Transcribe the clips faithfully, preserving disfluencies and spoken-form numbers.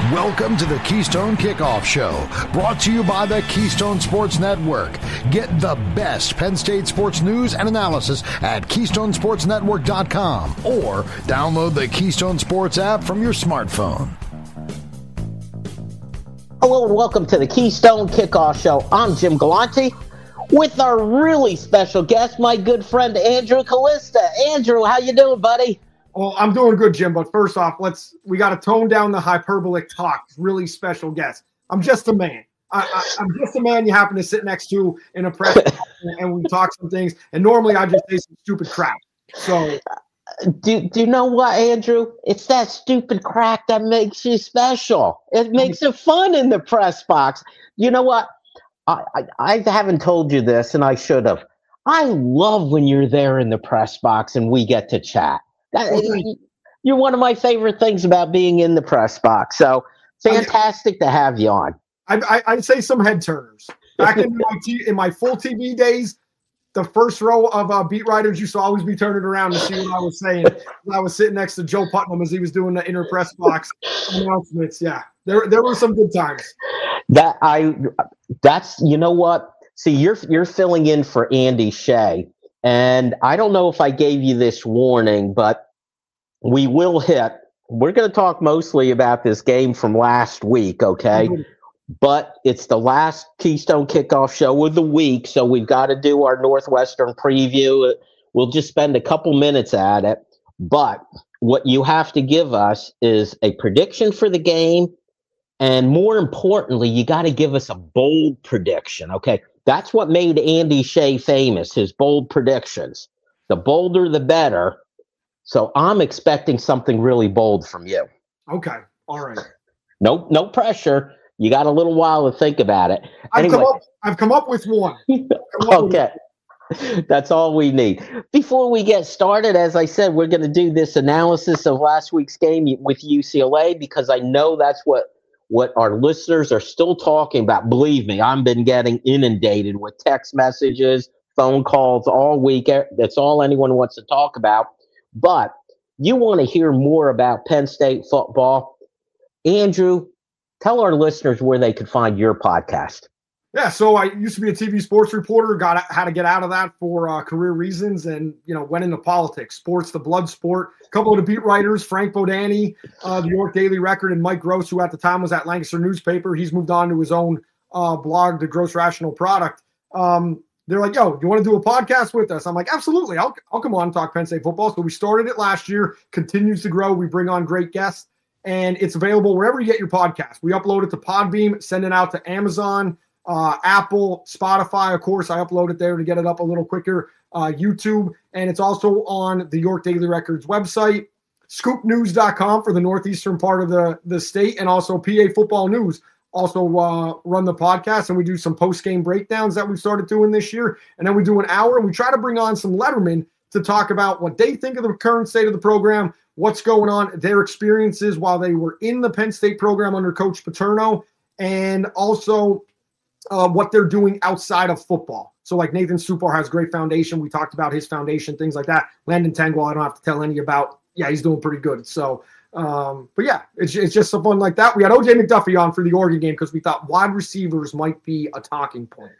Welcome to the Keystone Kickoff Show, brought to you by the Keystone Sports Network. Get the best Penn State sports news and analysis at keystone sports network dot com or download the Keystone Sports app from your smartphone. Hello and welcome to the Keystone Kickoff Show. I'm Jim Galante with our really special guest, my good friend Andrew Callista. Andrew, how you doing, buddy? Well, I'm doing good, Jim, but first off, let's we got to tone down the hyperbolic talk. Really special guest. I'm just a man. I, I, I'm just a man you happen to sit next to in a press and we talk some things. And normally I just say some stupid crap. So, do do you know what, Andrew? It's that stupid crack that makes you special. It makes it fun in the press box. You know what? I, I, I haven't told you this, and I should have. I love when you're there in the press box and we get to chat. That, you're one of my favorite things about being in the press box. So fantastic I, to have you on. I, I, I'd say some head turners. Back in my, t- in my full T V days, the first row of uh, beat writers used to always be turning around to see what I was saying. I was sitting next to Joe Putnam as he was doing the inner press box announcements. Yeah, there there were some good times. That I that's you know what? See, you're you're filling in for Andy Shea. And I don't know if I gave you this warning, but we will hit. We're going to talk mostly about this game from last week, okay? Mm-hmm. But it's the last Keystone Kickoff Show of the week, so we've got to do our Northwestern preview. We'll just spend a couple minutes at it. But what you have to give us is a prediction for the game, and more importantly, you got to give us a bold prediction, okay? That's what made Andy Shea famous, his bold predictions. The bolder, the better. So I'm expecting something really bold from you. Okay. All right. No, no pressure. You got a little while to think about it. I've, anyway. come, up, I've come up with one. Okay. With That's all we need. Before we get started, as I said, we're going to do this analysis of last week's game with U C L A because I know that's what what our listeners are still talking about. Believe me, I've been getting inundated with text messages, phone calls all week. That's all anyone wants to talk about. But you want to hear more about Penn State football. Andrew, tell our listeners where they could find your podcast. Yeah, so I used to be a T V sports reporter, got had to get out of that for uh, career reasons, and you know went into politics, sports, the blood sport. A couple of the beat writers, Frank Bodani, uh, the York Daily Record, and Mike Gross, who at the time was at Lancaster Newspaper. He's moved on to his own uh, blog, The Gross Rational Product. Um, they're like, "Yo, you want to do a podcast with us?" I'm like, "Absolutely, I'll I'll come on and talk Penn State football." So we started it last year, continues to grow. We bring on great guests, and it's available wherever you get your podcast. We upload it to Podbeam, send it out to Amazon. Uh, Apple, Spotify, of course, I upload it there to get it up a little quicker, uh, YouTube, and it's also on the York Daily Record's website, scoop news dot com for the northeastern part of the, the state, and also P A Football News also uh, run the podcast, and we do some post-game breakdowns that we started doing this year, and then we do an hour, and we try to bring on some lettermen to talk about what they think of the current state of the program, what's going on, their experiences while they were in the Penn State program under Coach Paterno, and also Uh, what they're doing outside of football. So like Nathan Supar has great foundation. We talked about his foundation, things like that. Landon Tengwall, I don't have to tell any about. Yeah, he's doing pretty good. So, um, but yeah, it's, it's just some fun like that. We had O J McDuffie on for the Oregon game because we thought wide receivers might be a talking point.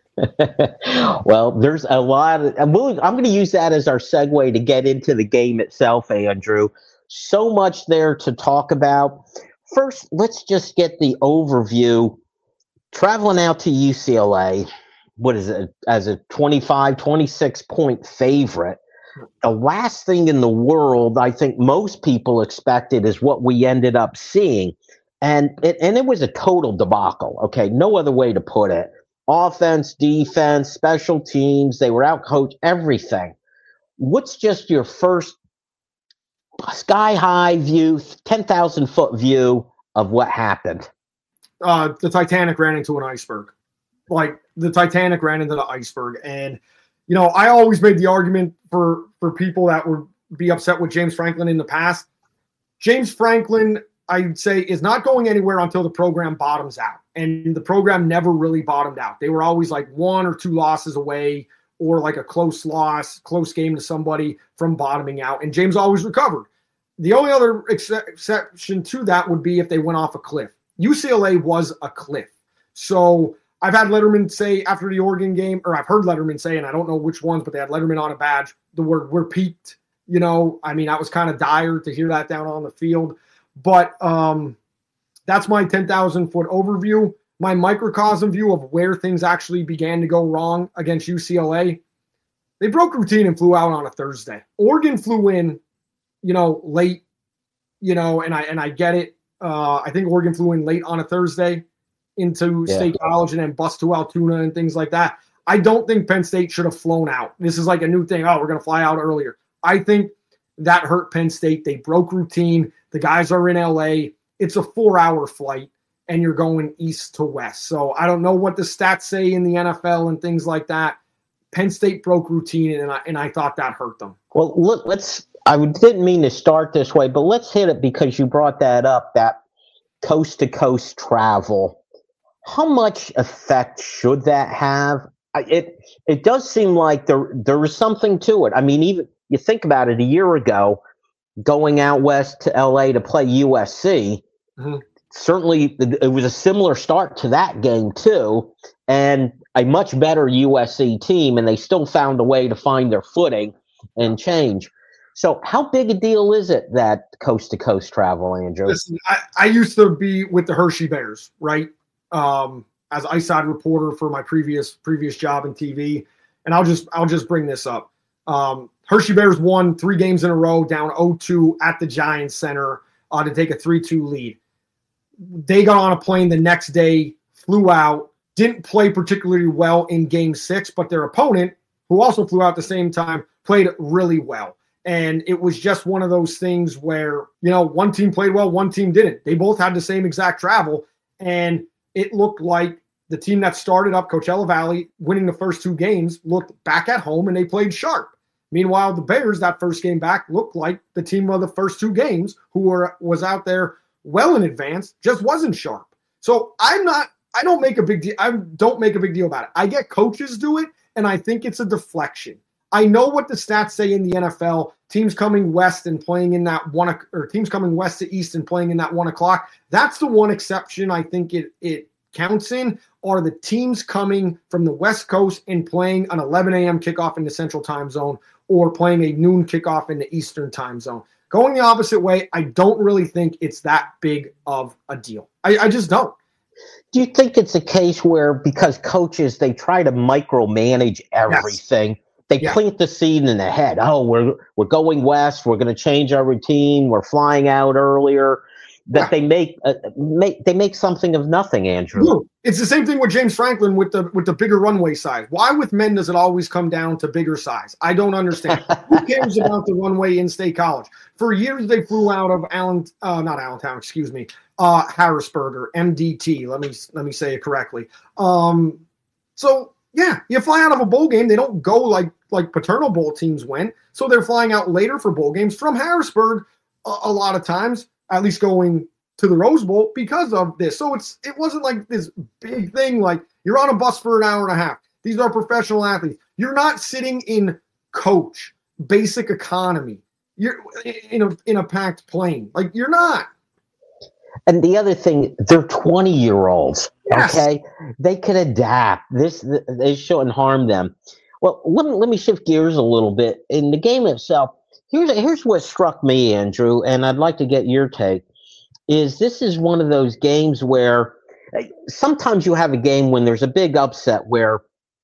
Well, there's a lot of, I'm going to use that as our segue to get into the game itself, Andrew. So much there to talk about. First, let's just get the overview. Traveling out to U C L A, what is it, as a twenty-five, twenty-six point favorite, the last thing in the world I think most people expected is what we ended up seeing. And it, and it was a total debacle, okay? No other way to put it. Offense, defense, special teams, they were out-coached, everything. What's just your first sky-high view, ten thousand foot view of what happened? Uh, the Titanic ran into an iceberg. Like, the Titanic ran into the iceberg. And, you know, I always made the argument for, for people that would be upset with James Franklin in the past. James Franklin, I'd say, is not going anywhere until the program bottoms out. And the program never really bottomed out. They were always like one or two losses away or like a close loss, close game to somebody from bottoming out. And James always recovered. The only other ex- exception to that would be if they went off a cliff. U C L A was a cliff. So I've had Letterman say after the Oregon game, or I've heard Letterman say, and I don't know which ones, but they had Letterman on a badge, the word "we're peaked." You know, I mean, that was kind of dire to hear that down on the field. But um, that's my ten thousand foot overview. My microcosm view of where things actually began to go wrong against U C L A. They broke routine and flew out on a Thursday. Oregon flew in, you know, late, you know, and I and I get it. Uh, I think Oregon flew in late on a Thursday into yeah. State College and then bust to Altoona and things like that. I don't think Penn State should have flown out. This is like a new thing. Oh, we're going to fly out earlier. I think that hurt Penn State. They broke routine. The guys are in L A. It's a four-hour flight, and you're going east to west. So I don't know what the stats say in the N F L and things like that. Penn State broke routine, and I, and I thought that hurt them. Well, look, let's – I didn't mean to start this way, but let's hit it because you brought that up, that coast-to-coast travel. How much effect should that have? It it does seem like there there was something to it. I mean, even you think about it, a year ago, going out west to L A to play U S C, mm-hmm. certainly it was a similar start to that game too, and a much better U S C team, and they still found a way to find their footing and change. So how big a deal is it, that coast-to-coast travel, Andrew? Listen, I, I used to be with the Hershey Bears, right? Um, as ice side reporter for my previous previous job in T V, and I'll just I'll just bring this up. Um, Hershey Bears won three games in a row, down oh two at the Giants Center uh, to take a three two lead. They got on a plane the next day, flew out, didn't play particularly well in Game Six, but their opponent, who also flew out at the same time, played really well. And it was just one of those things where, you know, one team played well, one team didn't. They both had the same exact travel, and it looked like the team that started up Coachella Valley, winning the first two games, looked back at home and they played sharp. Meanwhile, the Bears, that first game back, looked like the team of the first two games who were was out there well in advance, just wasn't sharp. So I'm not, I don't make a big deal. I don't make a big deal about it. I get coaches do it, and I think it's a deflection. I know what the stats say in the N F L. Teams coming west and playing in that one, or teams coming west to east and playing in that one o'clock. That's the one exception I think it it counts in, are the teams coming from the West Coast and playing an eleven a.m. kickoff in the Central Time Zone or playing a noon kickoff in the Eastern Time Zone. Going the opposite way, I don't really think it's that big of a deal. I, I just don't. Do you think it's a case where, because coaches, they try to micromanage everything? Yes. They yeah. plant the seed in the head. Oh, we're we're going west. We're going to change our routine. We're flying out earlier. That yeah. they make uh, make they make something of nothing, Andrew. It's the same thing with James Franklin with the with the bigger runway size. Why with men does it always come down to bigger size? I don't understand. Who cares about the runway in State College? For years they flew out of Allen, uh, not Allentown, excuse me, uh, Harrisburg or M D T. Let me let me say it correctly. Um, so. Yeah, you fly out of a bowl game. They don't go like like paternal bowl teams went. So they're flying out later for bowl games from Harrisburg a, a lot of times, at least going to the Rose Bowl because of this. So it's it wasn't like this big thing like you're on a bus for an hour and a half. These are professional athletes. You're not sitting in coach, basic economy. You're in a, in a packed plane. Like, you're not. And the other thing, they're twenty-year-olds, yes. okay? They can adapt. This, they shouldn't harm them. Well, let me, let me shift gears a little bit. In the game itself, here's, here's what struck me, Andrew, and I'd like to get your take, is this is one of those games where sometimes you have a game when there's a big upset where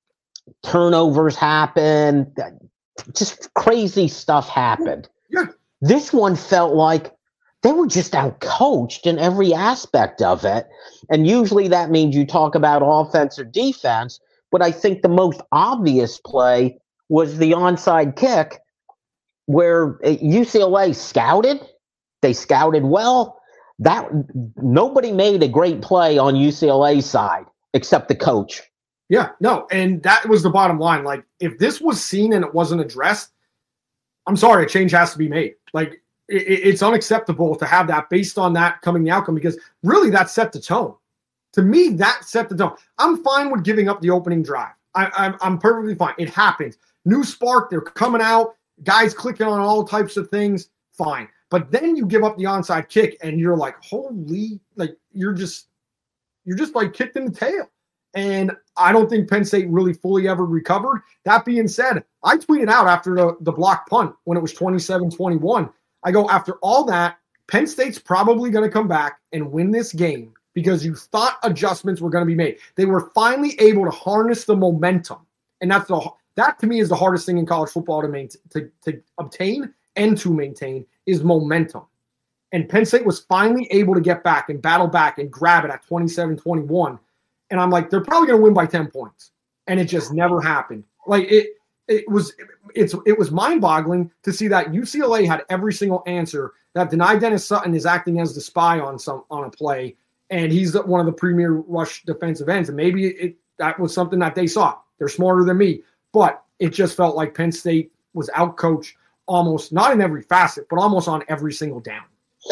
turnovers happen, just crazy stuff happened. Yeah. This one felt like they were just out-coached in every aspect of it. And usually that means you talk about offense or defense, but I think the most obvious play was the onside kick where U C L A scouted. They scouted well. That nobody made a great play on U C L A's side except the coach. Yeah, no, and that was the bottom line. Like, if this was seen and it wasn't addressed, I'm sorry, a change has to be made. Like, it's unacceptable to have that based on that coming the outcome, because really that set the tone. To me, that set the tone. I'm fine with giving up the opening drive. I, I'm, I'm perfectly fine. It happens. New spark, they're coming out, guys clicking on all types of things, fine. But then you give up the onside kick and you're like, holy, like you're just, you're just like kicked in the tail. And I don't think Penn State really fully ever recovered. That being said, I tweeted out after the, the block punt when it was twenty-seven twenty-one. I go, after all that, Penn State's probably going to come back and win this game because you thought adjustments were going to be made. They were finally able to harness the momentum. And that's the that to me is the hardest thing in college football to maintain, to, to obtain and to maintain is momentum. And Penn State was finally able to get back and battle back and grab it at twenty-seven twenty-one. And I'm like, they're probably going to win by ten points. And it just never happened. Like it, it was, it's, it was mind boggling to see that U C L A had every single answer, that Deni Dennis Sutton is acting as the spy on some, on a play. And he's one of the premier rush defensive ends. And maybe it, that was something that they saw. They're smarter than me, but it just felt like Penn State was outcoached almost, not in every facet, but almost on every single down.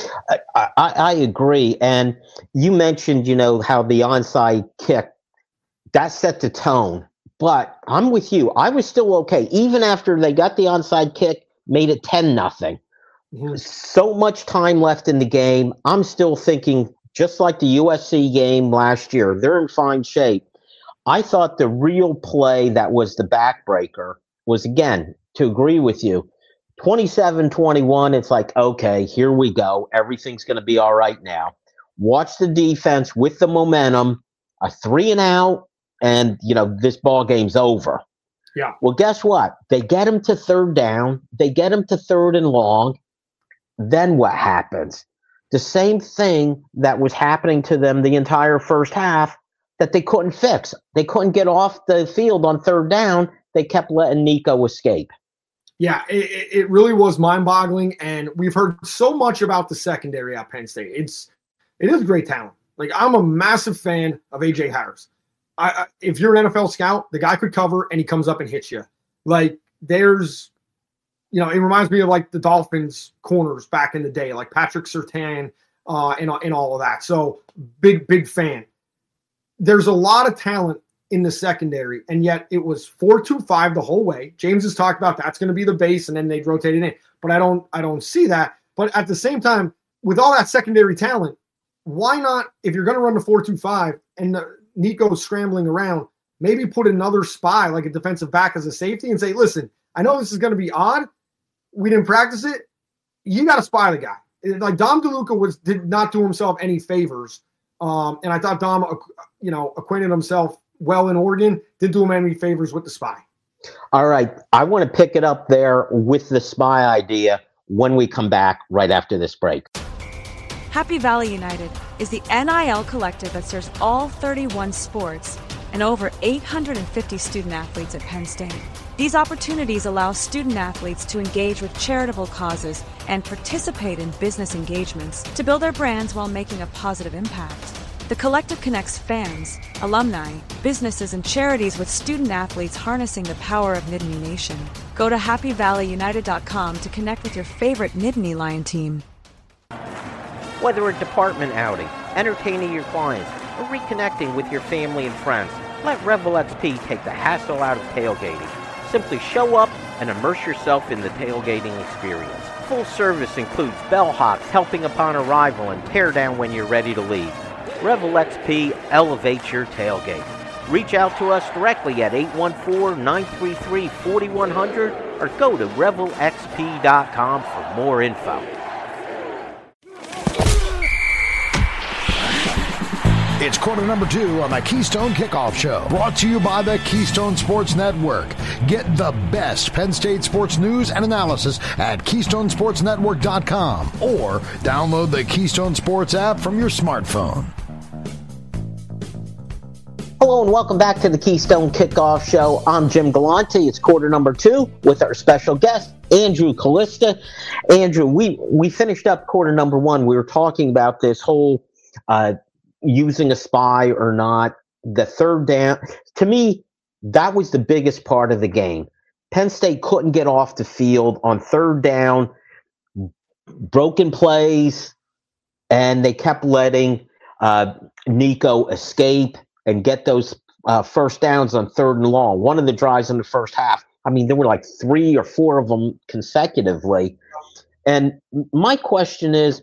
I, I, I agree. And you mentioned, you know, how the onside kick, that set the tone. But I'm with you. I was still okay. Even after they got the onside kick, made it ten nothing. Mm-hmm. So much time left in the game. I'm still thinking, just like the U S C game last year, they're in fine shape. I thought the real play that was the backbreaker was, again, to agree with you, twenty-seven twenty-one, it's like, okay, here we go. Everything's going to be all right now. Watch the defense with the momentum, a three and out, and, you know, this ball game's over. Yeah. Well, guess what? They get him to third down. They get him to third and long. Then what happens? The same thing that was happening to them the entire first half that they couldn't fix. They couldn't get off the field on third down. They kept letting Nico escape. Yeah, it, it really was mind-boggling, and we've heard so much about the secondary at Penn State. It's it is great talent. Like, I'm a massive fan of A J Harris. I, I, if you're an N F L scout, the guy could cover, and he comes up and hits you. Like, there's, you know, it reminds me of, like, the Dolphins corners back in the day, like Patrick Surtain uh, and, and all of that. So, big, big fan. There's a lot of talent in the secondary, and yet it was four two five the whole way. James has talked about that's going to be the base, and then they'd rotate it in. But I don't I don't see that. But at the same time, with all that secondary talent, why not, if you're going to run the four two five and the, Nico's scrambling around, maybe put another spy, like a defensive back as a safety, and say, listen, I know this is going to be odd. We didn't practice it. You got to spy the guy. Like, Dom DeLuca was did not do himself any favors. Um, and I thought Dom, you know, acquainted himself well in Oregon, didn't do him any favors with the spy. All right. I want to pick it up there with the spy idea when we come back right after this break. Happy Valley United is the N I L collective that serves all thirty-one sports and over eight hundred fifty student athletes at Penn State. These opportunities allow student athletes to engage with charitable causes and participate in business engagements to build their brands while making a positive impact. The collective connects fans, alumni, businesses, and charities with student athletes harnessing the power of Nittany Nation. Go to happy valley united dot com to connect with your favorite Nittany Lion team. Whether a department outing, entertaining your clients, or reconnecting with your family and friends, let Revel X P take the hassle out of tailgating. Simply show up and immerse yourself in the tailgating experience. Full service includes bellhops helping upon arrival and tear down when you're ready to leave. Revel X P elevates your tailgate. Reach out to us directly at eight one four, nine three three, four one zero zero or go to revel x p dot com for more info. It's quarter number two on the Keystone Kickoff Show, brought to you by the Keystone Sports Network. Get the best Penn State sports news and analysis at keystone sports network dot com or download the Keystone Sports app from your smartphone. Hello and welcome back to the Keystone Kickoff Show. I'm Jim Galante. It's quarter number two with our special guest, Andrew Callista. Andrew, we, we finished up quarter number one. We were talking about this whole uh, using a spy or not, the third down. To me, that was the biggest part of the game. Penn State couldn't get off the field on third down, broken plays, and they kept letting uh, Nico escape and get those uh, first downs on third and long. One of the drives in the first half, I mean, there were like three or four of them consecutively. And my question is,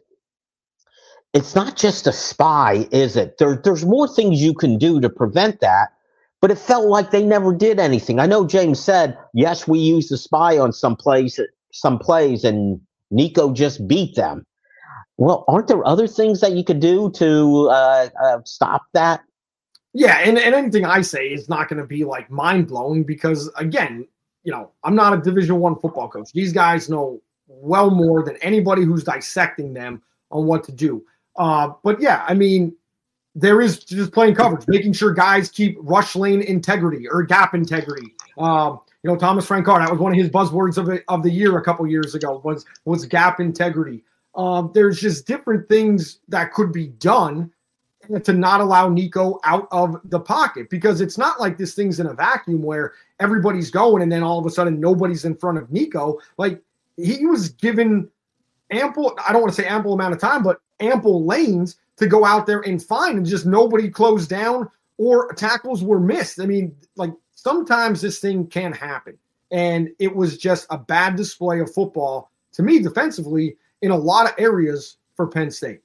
it's not just a spy, is it? There, there's more things you can do to prevent that, but it felt like they never did anything. I know James said, yes, we used the spy on some plays, some plays, and Nico just beat them. Well, aren't there other things that you could do to uh, uh, stop that? Yeah, and, and anything I say is not going to be like mind-blowing because, again, you know, I'm not a Division One football coach. These guys know well more than anybody who's dissecting them on what to do. Uh, but yeah, I mean, there is just playing coverage, making sure guys keep rush lane integrity or gap integrity. Um, you know, Thomas Francard, that was one of his buzzwords of the, of the year a couple years ago was, was gap integrity. Um, there's just different things that could be done to not allow Nico out of the pocket, because it's not like this thing's in a vacuum where everybody's going and then all of a sudden nobody's in front of Nico. Like, he was given ample, I don't want to say ample amount of time, but ample lanes to go out there and find, and just nobody closed down or tackles were missed. I mean, like, sometimes this thing can happen. And it was just a bad display of football to me defensively in a lot of areas for Penn State.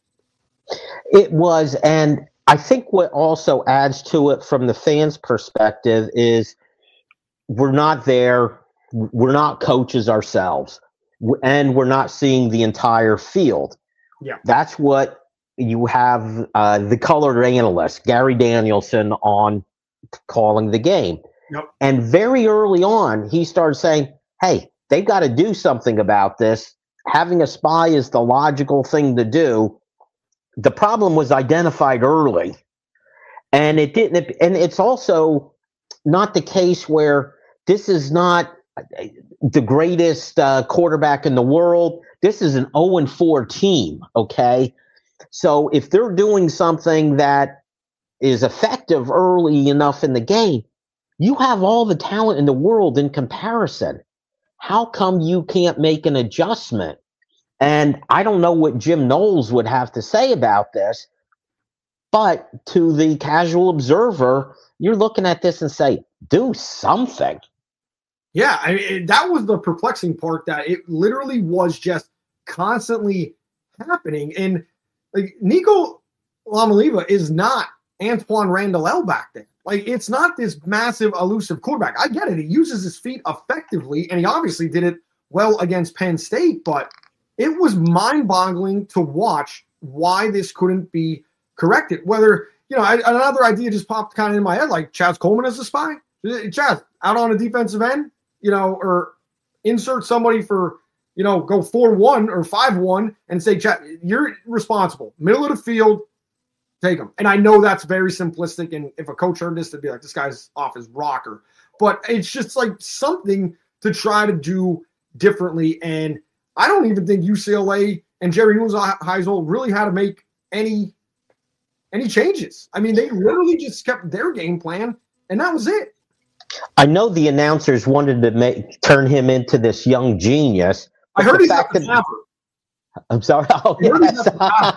It was, and I think what also adds to it from the fans' perspective is we're not there, we're not coaches ourselves, and we're not seeing the entire field. Yeah, that's what you have uh, the colored analyst, Gary Danielson, on calling the game. Yep. And very early on, he started saying, hey, they've got to do something about this. Having a spy is the logical thing to do. The problem was identified early, and it didn't. And it's also not the case where this is not the greatest uh, quarterback in the world. This is an oh and four team, okay? So if they're doing something that is effective early enough in the game, you have all the talent in the world in comparison. How come you can't make an adjustment? And I don't know what Jim Knowles would have to say about this, but to the casual observer, you're looking at this and say, do something. Yeah, I mean, that was the perplexing part, that it literally was just constantly happening. And like, Nico Lamaliva is not Antoine Randall back there. Like, it's not this massive, elusive quarterback. I get it. He uses his feet effectively, and he obviously did it well against Penn State, but it was mind-boggling to watch why this couldn't be corrected. Whether, you know, I, another idea just popped kind of in my head, like Chaz Coleman as a spy. Chaz, out on a defensive end, you know, or insert somebody for, you know, go four one or five one and say, Chaz, you're responsible. Middle of the field, take them. And I know that's very simplistic, and if a coach heard this, they'd be like, this guy's off his rocker. But it's just like something to try to do differently. And I don't even think U C L A and Jerry Neuheisel really had to make any any changes. I mean, they literally just kept their game plan, and that was it. I know the announcers wanted to make turn him into this young genius. I heard he's at the that, I'm sorry. Oh, yes.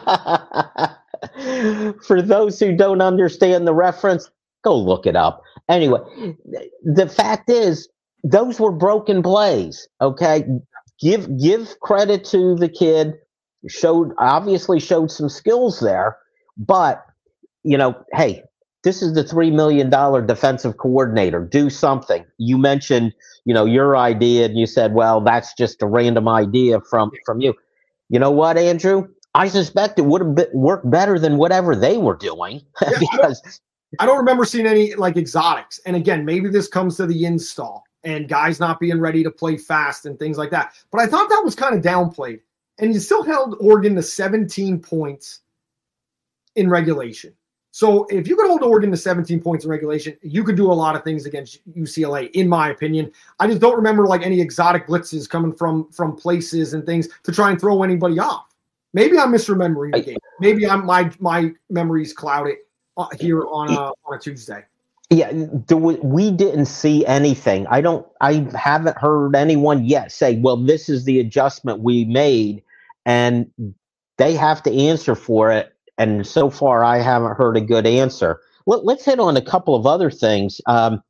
For those who don't understand the reference, go look it up. Anyway, the fact is, those were broken plays, okay? Give give credit to the kid. Showed obviously showed some skills there, but you know, hey, this is the three million dollar defensive coordinator. Do something. You mentioned, you know, your idea, and you said, well, that's just a random idea from from you. You know what, Andrew? I suspect it would have been, worked better than whatever they were doing. Yeah, because I don't, I don't remember seeing any like exotics. And again, maybe this comes to the install and guys not being ready to play fast and things like that. But I thought that was kind of downplayed. And you still held Oregon to seventeen points in regulation. So if you could hold Oregon to seventeen points in regulation, you could do a lot of things against U C L A, in my opinion. I just don't remember like any exotic blitzes coming from, from places and things to try and throw anybody off. Maybe I'm misremembering the game. Maybe I'm my my memory's clouded uh, here on a, on a Tuesday. Yeah, there was, we didn't see anything. I don't. I haven't heard anyone yet say, "Well, this is the adjustment we made," and they have to answer for it. And so far, I haven't heard a good answer. Let, let's hit on a couple of other things. Um,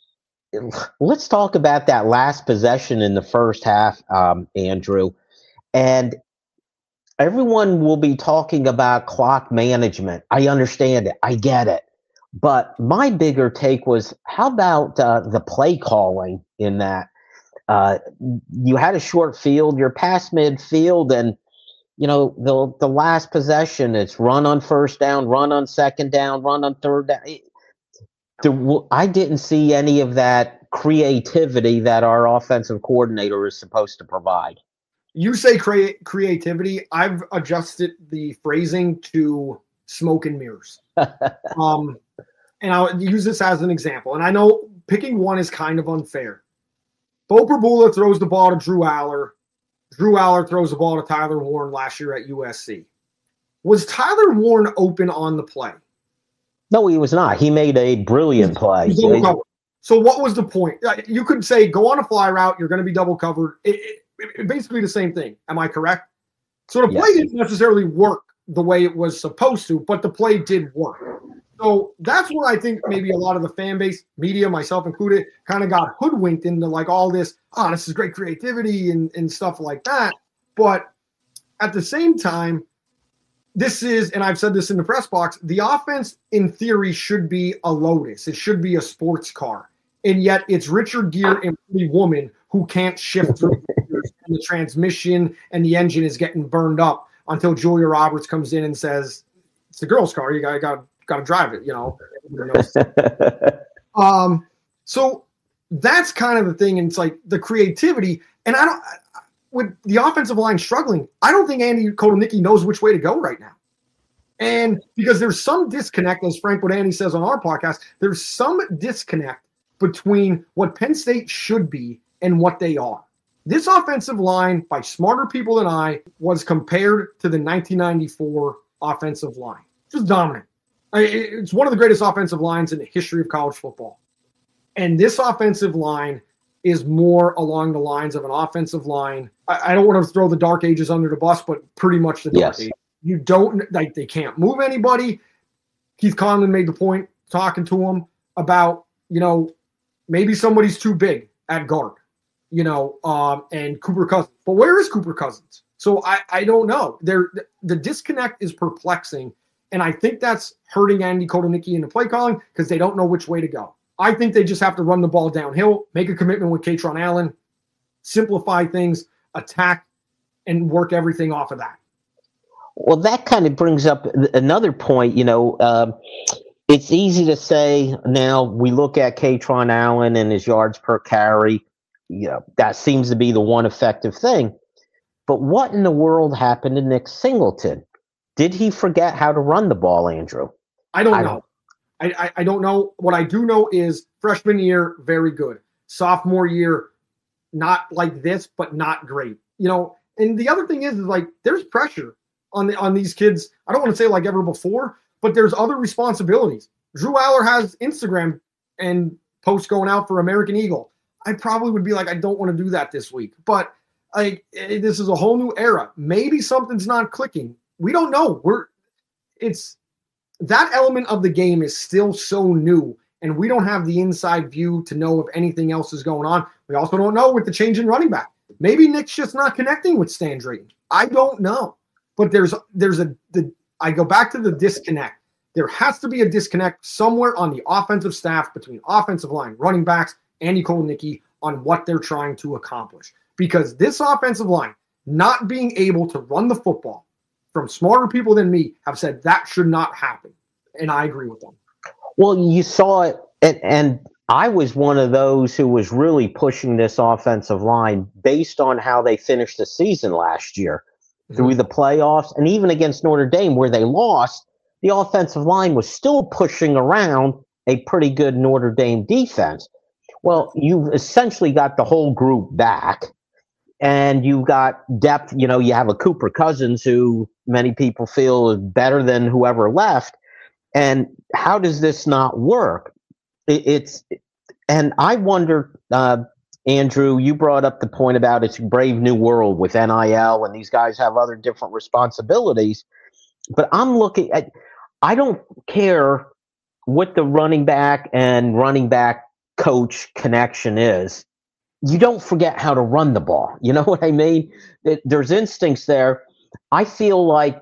let's talk about that last possession in the first half, um, Andrew. And everyone will be talking about clock management. I understand it. I get it. But my bigger take was, how about uh, the play calling in that? Uh, you had a short field, you're past midfield, and you know, the the last possession, it's run on first down, run on second down, run on third down. The, I didn't see any of that creativity that our offensive coordinator is supposed to provide. You say crea- creativity. I've adjusted the phrasing to smoke and mirrors. um, and I'll use this as an example. And I know picking one is kind of unfair. Bo Prabula throws the ball to Drew Aller. Drew Aller throws the ball to Tyler Warren last year at U S C. Was Tyler Warren open on the play? No, he was not. He made a brilliant play. So what was the point? You could say, go on a fly route, you're going to be double covered. It, it, it, basically the same thing. Am I correct? So the play yes. didn't necessarily work the way it was supposed to, but the play did work. So that's where I think maybe a lot of the fan base, media, myself included, kind of got hoodwinked into like all this, oh, this is great creativity and, and stuff like that. But at the same time, this is, and I've said this in the press box, the offense in theory should be a Lotus. It should be a sports car. And yet it's Richard Gere and Pretty Woman who can't shift through and the transmission and the engine is getting burned up until Julia Roberts comes in and says, it's a girl's car. You got got got to drive it, you know. um, so that's kind of the thing. And it's like the creativity. And I don't, with the offensive line struggling, I don't think Andy Kotelnicki knows which way to go right now. And because there's some disconnect, as Frank Bodani says on our podcast, there's some disconnect between what Penn State should be and what they are. This offensive line, by smarter people than I, was compared to the nineteen ninety-four offensive line. Just dominant. I mean, it's one of the greatest offensive lines in the history of college football. And this offensive line is more along the lines of an offensive line. I, I don't want to throw the dark ages under the bus, but pretty much the dark yes. ages. You don't, like, they can't move anybody. Keith Conlon made the point talking to him about, you know, maybe somebody's too big at guard, you know, um, and Cooper Cousins. But where is Cooper Cousins? So I, I don't know. There, the disconnect is perplexing. And I think that's hurting Andy Kotelnicki in the play calling because they don't know which way to go. I think they just have to run the ball downhill, make a commitment with Katron Allen, simplify things, attack, and work everything off of that. Well, that kind of brings up another point. You know, um, it's easy to say now we look at Katron Allen and his yards per carry. You know, that seems to be the one effective thing. But what in the world happened to Nick Singleton? Did he forget how to run the ball, Andrew? I don't I know. Don't. I, I, I don't know. What I do know is freshman year, very good. Sophomore year, not like this, but not great. You know, and the other thing is, is like there's pressure on the on these kids. I don't want to say like ever before, but there's other responsibilities. Drew Aller has Instagram and posts going out for American Eagle. I probably would be like, I don't want to do that this week. But like, this is a whole new era. Maybe something's not clicking. We don't know. We're it's that element of the game is still so new, and we don't have the inside view to know if anything else is going on. We also don't know with the change in running back. Maybe Nick's just not connecting with Stan Drayton. I don't know. But there's there's a the I go back to the disconnect. There has to be a disconnect somewhere on the offensive staff between offensive line, running backs, Andy Kotelnicki on what they're trying to accomplish. Because this offensive line not being able to run the football, from smarter people than me, have said that should not happen. And I agree with them. Well, you saw it, and, and I was one of those who was really pushing this offensive line based on how they finished the season last year. Mm-hmm. Through the playoffs, and even against Notre Dame, where they lost, the offensive line was still pushing around a pretty good Notre Dame defense. Well, you've essentially got the whole group back, and you've got depth. You know, you have a Cooper Cousins who many people feel is better than whoever left. And how does this not work? It, it's, and I wonder, uh, Andrew, you brought up the point about it's a brave new world with N I L, and these guys have other different responsibilities. But I'm looking at, I don't care what the running back and running back coach connection is. you don't forget how to run the ball. You know what I mean? It, there's instincts there. I feel like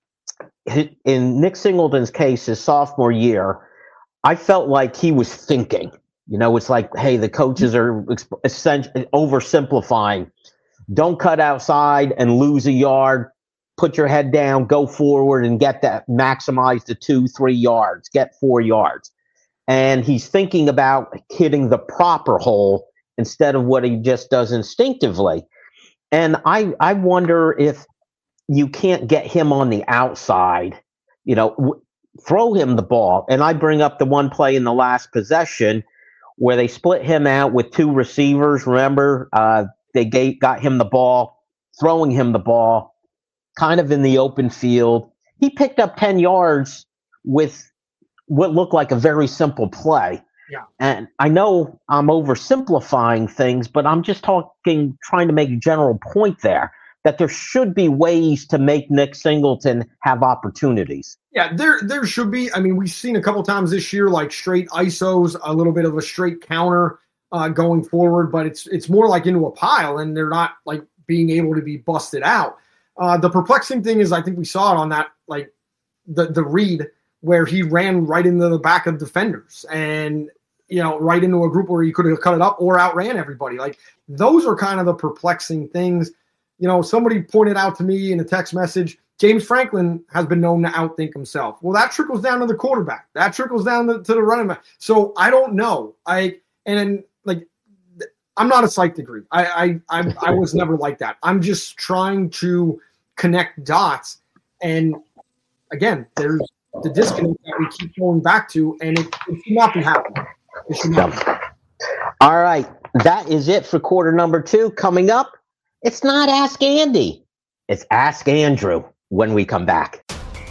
in Nick Singleton's case, his sophomore year, I felt like he was thinking. You know, it's like, hey, the coaches are essentially oversimplifying. Don't cut outside and lose a yard. Put your head down, go forward, and get that, maximize the two, three yards, get four yards. And he's thinking about hitting the proper hole instead of what he just does instinctively. And I, I wonder if you can't get him on the outside, you know, w- throw him the ball. And I bring up the one play in the last possession where they split him out with two receivers. Remember, uh, they gave, got him the ball, throwing him the ball, kind of in the open field. He picked up ten yards with what looked like a very simple play. Yeah. And I know I'm oversimplifying things, but I'm just talking, trying to make a general point there, that there should be ways to make Nick Singleton have opportunities. Yeah, there there should be. I mean, we've seen a couple times this year, like straight I S Os, a little bit of a straight counter uh, going forward, but it's it's more like into a pile, and they're not like being able to be busted out. Uh, the perplexing thing is, I think we saw it on that, like the the read where he ran right into the back of defenders, and you know, right into a group where he could have cut it up or outran everybody. Like those are kind of the perplexing things. You know, somebody pointed out to me in a text message, James Franklin has been known to outthink himself. Well, that trickles down to the quarterback. That trickles down to, to the running back. So I don't know. I and like I'm not a psych degree. I I I, I was never like that. I'm just trying to connect dots. And again, there's the disconnect that we keep going back to, and it, it should not be happening. It should not be happening. All right, that is it for quarter number two. Coming up, it's not Ask Andy. It's Ask Andrew when we come back.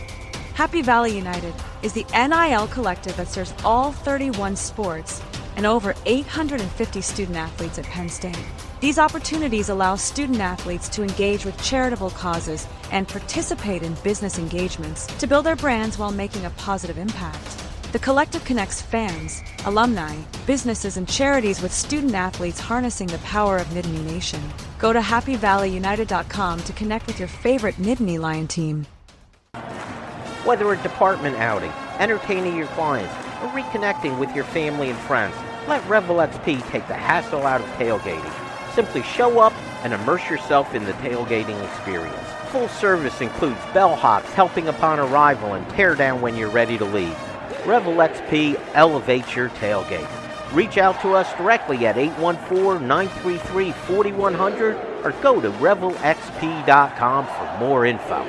Happy Valley United is the N I L collective that serves all thirty-one sports and over eight hundred fifty student athletes at Penn State. These opportunities allow student athletes to engage with charitable causes and participate in business engagements to build their brands while making a positive impact. The collective connects fans, alumni, businesses, and charities with student athletes harnessing the power of Nittany Nation. Go to happy valley united dot com to connect with your favorite Nittany Lion team. Whether a department outing, entertaining your clients, or reconnecting with your family and friends, let Revel X P take the hassle out of tailgating. Simply show up and immerse yourself in the tailgating experience. Full service includes bellhops helping upon arrival and tear down when you're ready to leave. Revel X P elevates your tailgate. Reach out to us directly at eight one four, nine three three, four one zero zero or go to revel x p dot com for more info.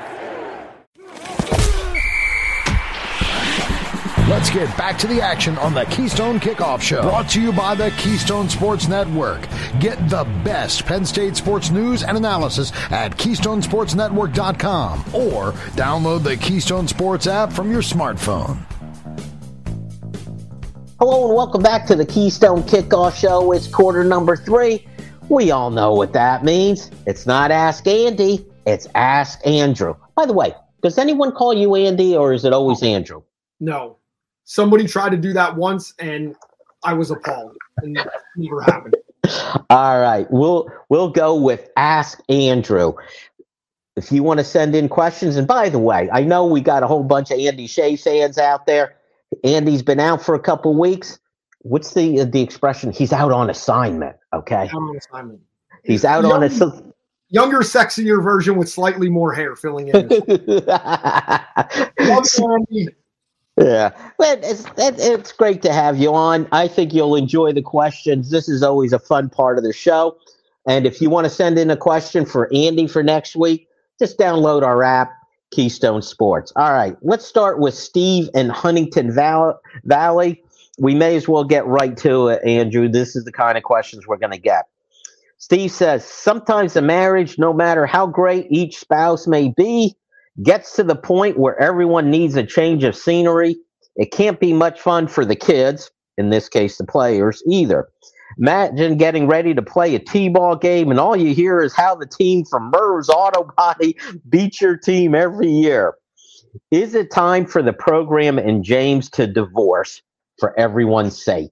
Let's get back to the action on the Keystone Kickoff Show. Brought to you by the Keystone Sports Network. Get the best Penn State sports news and analysis at keystone sports network dot com or download the Keystone Sports app from your smartphone. Hello and welcome back to the Keystone Kickoff Show. It's quarter number three. We all know what that means. It's not Ask Andy, it's Ask Andrew. By the way, does anyone call you Andy or is it always Andrew? No. Somebody tried to do that once, and I was appalled. And that never happened. All right, we'll we'll go with Ask Andrew. If you want to send in questions, and by the way, I know we got a whole bunch of Andy Shea fans out there. Andy's been out for a couple weeks. What's the the expression? He's out on assignment. Okay, Out on assignment. he's out Young, on a younger, sexier version with slightly more hair filling in. Love Andy. Yeah, but it's it, it's great to have you on. I think you'll enjoy the questions. This is always a fun part of the show. And if you want to send in a question for Andy for next week, just download our app, Keystone Sports. All right, let's start with Steve in Huntington Valley. We may as well get right to it, Andrew. This is the kind of questions we're going to get. Steve says, sometimes a marriage, no matter how great each spouse may be, gets to the point where everyone needs a change of scenery. It can't be much fun for the kids, in this case the players, either. Imagine getting ready to play a T-ball game and all you hear is how the team from Merv's Auto Body beats your team every year. Is it time for the program and James to divorce for everyone's sake?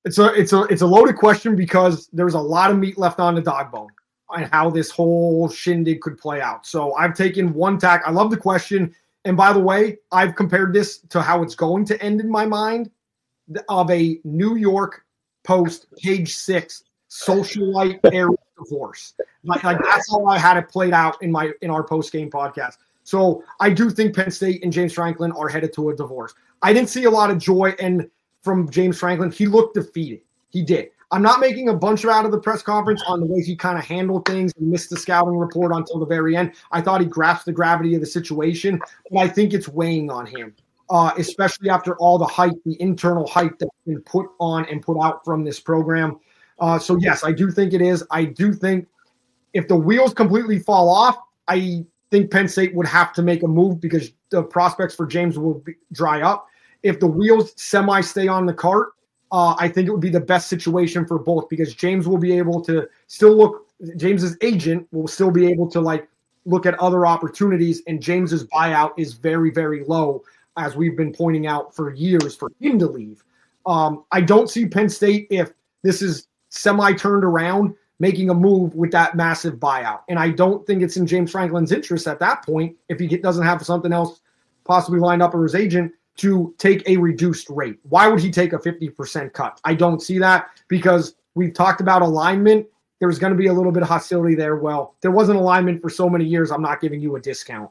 It's a it's a it's a loaded question because there's a lot of meat left on the dog bone and how this whole shindig could play out. So I've taken one tack. I love the question. And by the way, I've compared this to how it's going to end in my mind of a New York Post page six socialite heir divorce. Like, like that's how I had it played out in my in our post game podcast. So I do think Penn State and James Franklin are headed to a divorce. I didn't see a lot of joy and from James Franklin. He looked defeated. He did. I'm not making a bunch out of the press conference on the way he kind of handled things and missed the scouting report until the very end. I thought he grasped the gravity of the situation, but I think it's weighing on him, uh, especially after all the hype, the internal hype that's been put on and put out from this program. Uh, so, yes, I do think it is. I do think if the wheels completely fall off, I think Penn State would have to make a move because the prospects for James will be, dry up. If the wheels semi stay on the cart, Uh, I think it would be the best situation for both because James will be able to still look, James's agent will still be able to like look at other opportunities, and James's buyout is very, very low, as we've been pointing out for years for him to leave. Um, I don't see Penn State, if this is semi turned around, making a move with that massive buyout. And I don't think it's in James Franklin's interest at that point, if he doesn't have something else possibly lined up or his agent, to take a reduced rate. Why would he take a fifty percent cut? I don't see that because we've talked about alignment. There's going to be a little bit of hostility there. Well, there wasn't alignment for so many years. I'm not giving you a discount.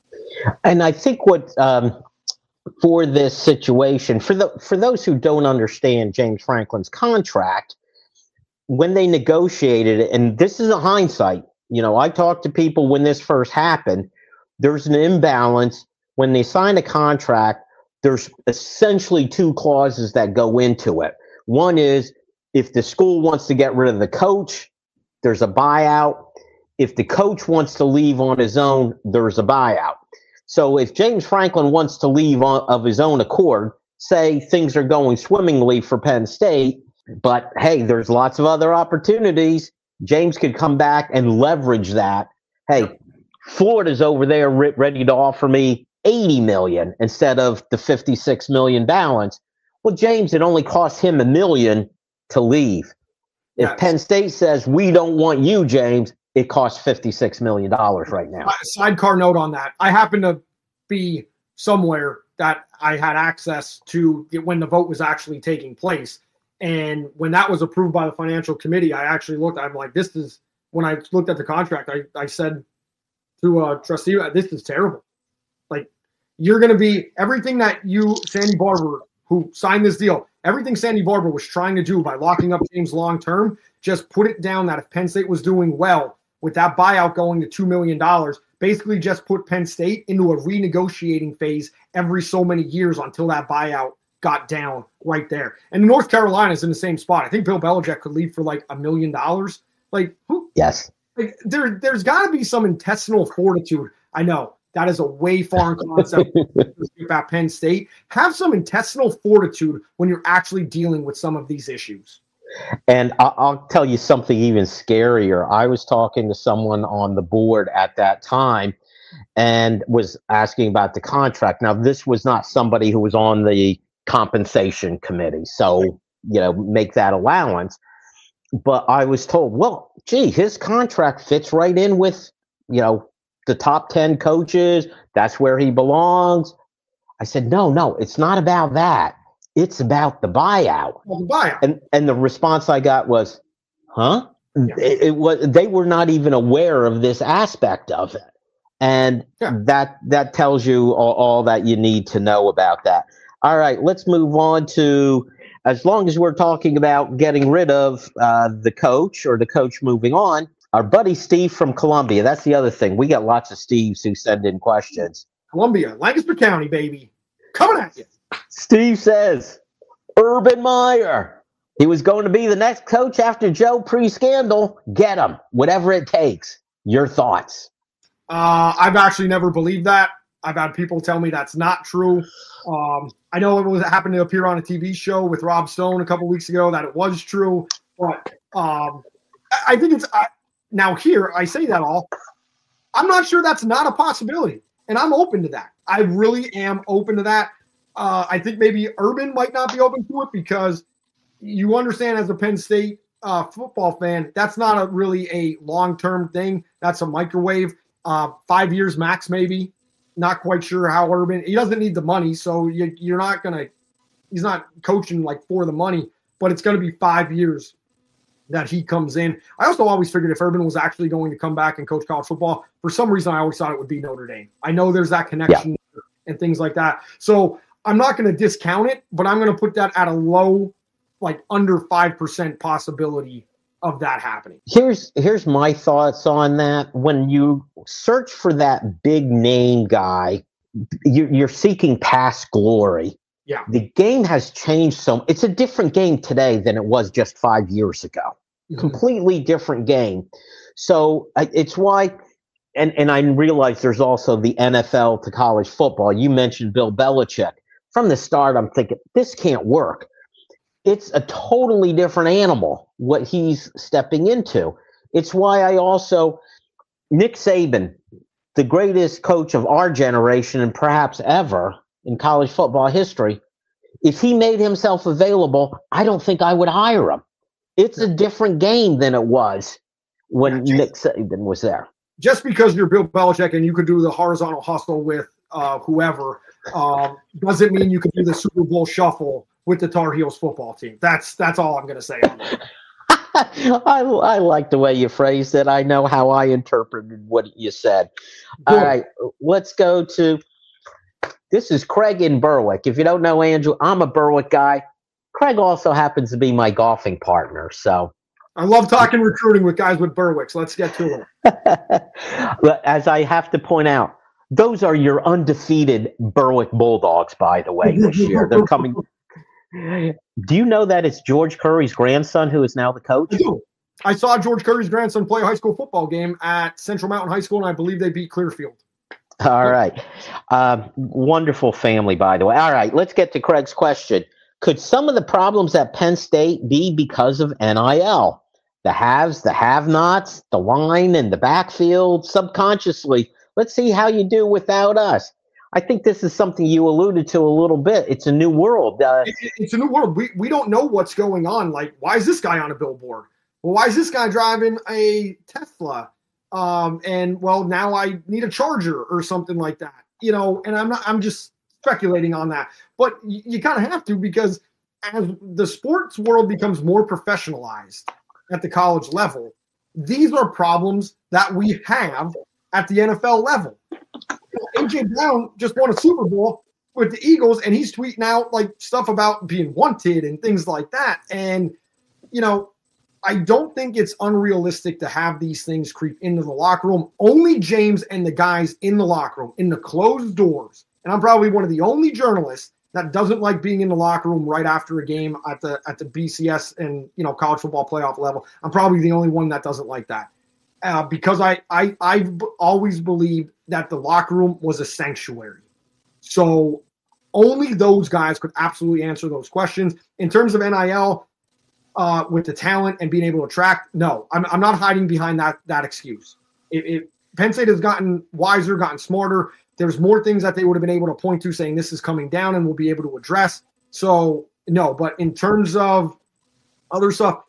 And I think what um, for this situation, for the for those who don't understand James Franklin's contract, when they negotiated it, and this is a hindsight, you know, I talked to people when this first happened, there's an imbalance. When they sign a contract, there's essentially two clauses that go into it. One is if the school wants to get rid of the coach, there's a buyout. If the coach wants to leave on his own, there's a buyout. So if James Franklin wants to leave on, of his own accord, say things are going swimmingly for Penn State, but hey, there's lots of other opportunities, James could come back and leverage that. Hey, Florida's over there re- ready to offer me eighty million instead of the fifty-six million balance. Well, James, it only cost him a million to leave. If yes. Penn State says we don't want you, James, it costs fifty-six million dollars right now. Sidecar note on that. I happen to be somewhere that I had access to when the vote was actually taking place. And when that was approved by the financial committee, I actually looked, I'm like, this is, when I looked at the contract, I, I said to a trustee, this is terrible. Like, you're going to be everything that you, Sandy Barber, who signed this deal, everything Sandy Barber was trying to do by locking up James long term, just put it down that if Penn State was doing well with that buyout going to two million dollars, basically just put Penn State into a renegotiating phase every so many years until that buyout got down right there. And North Carolina is in the same spot. I think Bill Belichick could leave for like a million dollars. Like, who? Yes. Like, there, there's got to be some intestinal fortitude. I know. That is a way foreign concept about Penn State. Have some intestinal fortitude when you're actually dealing with some of these issues. And I'll tell you something even scarier. I was talking to someone on the board at that time and was asking about the contract. Now, this was not somebody who was on the compensation committee, so, you know, make that allowance. But I was told, well, gee, his contract fits right in with, you know, the top ten coaches. That's where he belongs. I said, no, no, it's not about that. It's about the buyout. Well, the buyout. And and the response I got was, huh? Yeah. It, it was they were not even aware of this aspect of it. And yeah. that that tells you all, all that you need to know about that. All right, let's move on to, as long as we're talking about getting rid of uh, the coach or the coach moving on, our buddy Steve from Columbia. That's the other thing. We got lots of Steves who send in questions. Columbia, Lancaster County, baby. Coming at you. Steve says, Urban Meyer. He was going to be the next coach after Joe pre-scandal. Get him. Whatever it takes. Your thoughts? Uh, I've actually never believed that. I've had people tell me that's not true. Um, I know it was it happened to appear on a T V show with Rob Stone a couple weeks ago that it was true. But um, I think it's I, – now here, I say that all. I'm not sure that's not a possibility. And I'm open to that. I really am open to that. Uh, I think maybe Urban might not be open to it because you understand as a Penn State uh, football fan, that's not a really a long-term thing. That's a microwave, uh, five years max maybe. Not quite sure how Urban – he doesn't need the money, so you, you're not going to – he's not coaching like for the money, but it's going to be five years that he comes in. I also always figured if Urban was actually going to come back and coach college football, for some reason I always thought it would be Notre Dame. I know there's that connection yeah. and things like that. So I'm not going to discount it, but I'm going to put that at a low, like under five percent possibility of that happening. Here's here's my thoughts on that. When you search for that big name guy, you're, you're seeking past glory. Yeah. The game has changed so it's a different game today than it was just five years ago. Mm-hmm. Completely different game. So uh, it's why, and, and I realize there's also the N F L to college football. You mentioned Bill Belichick. From the start, I'm thinking, this can't work. It's a totally different animal, what he's stepping into. It's why I also, Nick Saban, the greatest coach of our generation and perhaps ever in college football history, if he made himself available, I don't think I would hire him. It's a different game than it was when yeah, just, Nick Saban was there. Just because you're Bill Belichick and you could do the horizontal hustle with uh, whoever um, doesn't mean you can do the Super Bowl shuffle with the Tar Heels football team. That's that's all I'm going to say on that. I, I like the way you phrased it. I know how I interpreted what you said. Good. All right, let's go to – this is Craig in Berwick. If you don't know Andrew, I'm a Berwick guy. Craig also happens to be my golfing partner. So I love talking recruiting with guys with Berwicks. Let's get to it. As I have to point out, those are your undefeated Berwick Bulldogs, by the way, this year. They're coming – do you know that it's George Curry's grandson who is now the coach? I do. I saw George Curry's grandson play a high school football game at Central Mountain High School, and I believe they beat Clearfield. All right. Uh, wonderful family, by the way. All right, let's get to Craig's question. Could some of the problems at Penn State be because of N I L? The haves, the have-nots, the line and the backfield, subconsciously. Let's see how you do without us. I think this is something you alluded to a little bit. It's a new world. Uh, it's a new world. We we don't know what's going on. Like, why is this guy on a billboard? Well, why is this guy driving a Tesla? Um, and well, now I need a charger or something like that. You know, and I'm not. I'm just speculating on that. But you, you kind of have to, because as the sports world becomes more professionalized at the college level, these are problems that we have at the N F L level. A J Brown just won a Super Bowl with the Eagles, and he's tweeting out like stuff about being wanted and things like that. And, you know, I don't think it's unrealistic to have these things creep into the locker room. Only James and the guys in the locker room, in the closed doors. And I'm probably one of the only journalists that doesn't like being in the locker room right after a game at the at the B C S and, you know, college football playoff level. I'm probably the only one that doesn't like that. Uh, because I, I, I've always believed that the locker room was a sanctuary. So only those guys could absolutely answer those questions. In terms of N I L, uh, with the talent and being able to attract, no, I'm, I'm not hiding behind that that excuse. If, if Penn State has gotten wiser, gotten smarter, there's more things that they would have been able to point to saying this is coming down and we'll be able to address. So, no, but in terms of other stuff,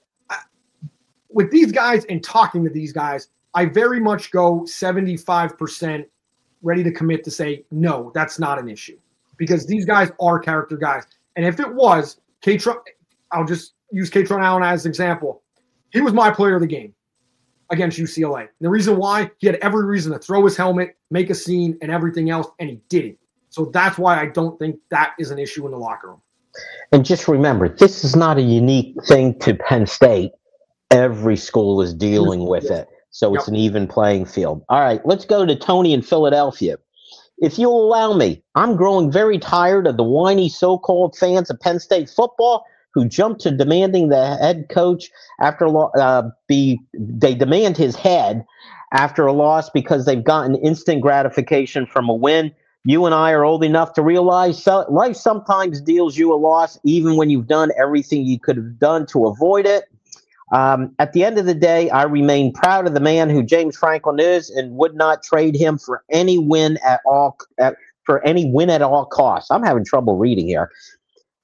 with these guys and talking to these guys, I very much go seventy-five percent ready to commit to say, no, that's not an issue, because these guys are character guys. And if it was, K-Tron, I'll just use K-Tron Allen as an example. He was my player of the game against U C L A. And the reason why, he had every reason to throw his helmet, make a scene, and everything else, and he didn't. So that's why I don't think that is an issue in the locker room. And just remember, this is not a unique thing to Penn State. Every school is dealing with it. So it's yep. an even playing field. All right, let's go to Tony in Philadelphia. If you'll allow me, I'm growing very tired of the whiny so-called fans of Penn State football who jump to demanding the head coach after uh, be they demand his head after a loss because they've gotten instant gratification from a win. You and I are old enough to realize so, life sometimes deals you a loss even when you've done everything you could have done to avoid it. Um, at the end of the day, I remain proud of the man who James Franklin is and would not trade him for any win at all, at, for any win at all costs. I'm having trouble reading here.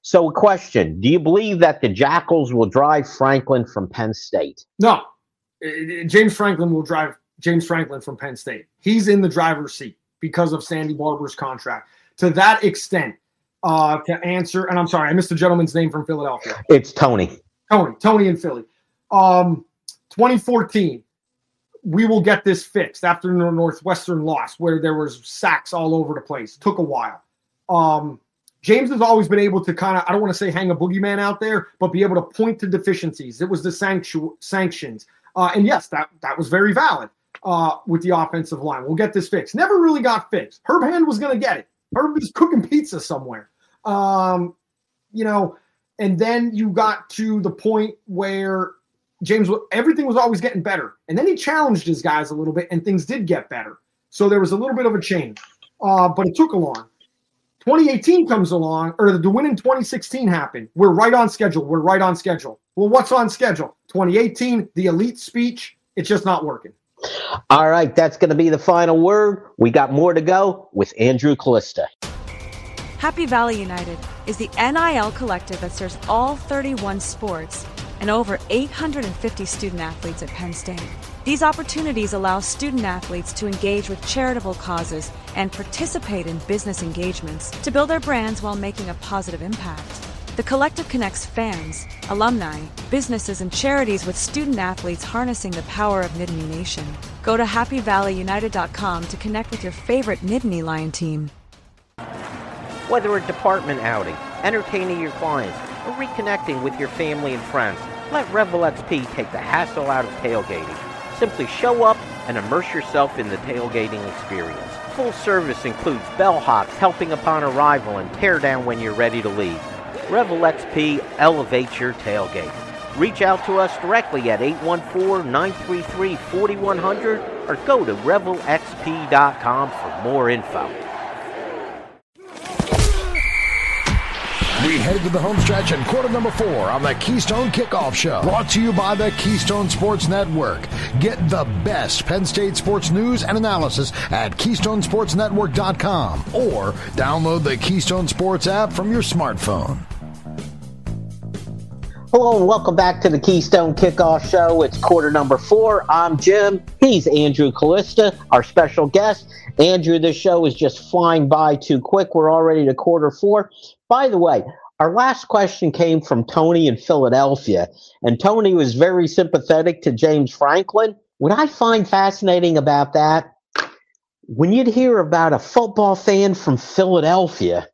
So a question, do you believe that the Jackals will drive Franklin from Penn State? No. James Franklin will drive James Franklin from Penn State. He's in the driver's seat because of Sandy Barbour's contract. To that extent, uh, to answer, and I'm sorry, I missed the gentleman's name from Philadelphia. It's Tony. Tony. Tony in Philly. Um, twenty fourteen, we will get this fixed after the Northwestern loss where there was sacks all over the place. Took a while. Um, James has always been able to kind of, I don't want to say hang a boogeyman out there, but be able to point to deficiencies. It was the sanctu- sanctions. Uh, and yes, that, that was very valid uh, with the offensive line. We'll get this fixed. Never really got fixed. Herb Hand was going to get it. Herb was cooking pizza somewhere. Um, you know, and then you got to the point where James, everything was always getting better. And then he challenged his guys a little bit, and things did get better. So there was a little bit of a change. Uh, but it took a long. twenty eighteen comes along, or the win in twenty sixteen happened. We're right on schedule. We're right on schedule. Well, what's on schedule? twenty eighteen, the elite speech, it's just not working. All right, that's going to be the final word. We got more to go with Andrew Callista. Happy Valley United is the N I L collective that serves all thirty-one sports and over eight hundred fifty student athletes at Penn State. These opportunities allow student athletes to engage with charitable causes and participate in business engagements to build their brands while making a positive impact. The collective connects fans, alumni, businesses, and charities with student athletes harnessing the power of Nittany Nation. Go to happy valley united dot com to connect with your favorite Nittany Lion team. Whether a department outing, entertaining your clients, or reconnecting with your family and friends, let Revel X P take the hassle out of tailgating. Simply show up and immerse yourself in the tailgating experience. Full service includes bellhops helping upon arrival and tear down when you're ready to leave. Revel X P elevates your tailgate. Reach out to us directly at eight one four, nine three three, four one zero zero or go to revel x p dot com for more info. We headed to the home stretch in quarter number four on the Keystone Kickoff Show. Brought to you by the Keystone Sports Network. Get the best Penn State sports news and analysis at keystone sports network dot com or download the Keystone Sports app from your smartphone. Hello and welcome back to the Keystone Kickoff Show. It's quarter number four. I'm Jim. He's Andrew Callista, our special guest. Andrew, this show is just flying by too quick. We're already to quarter four. By the way, our last question came from Tony in Philadelphia, and Tony was very sympathetic to James Franklin. What I find fascinating about that, when you'd hear about a football fan from Philadelphia,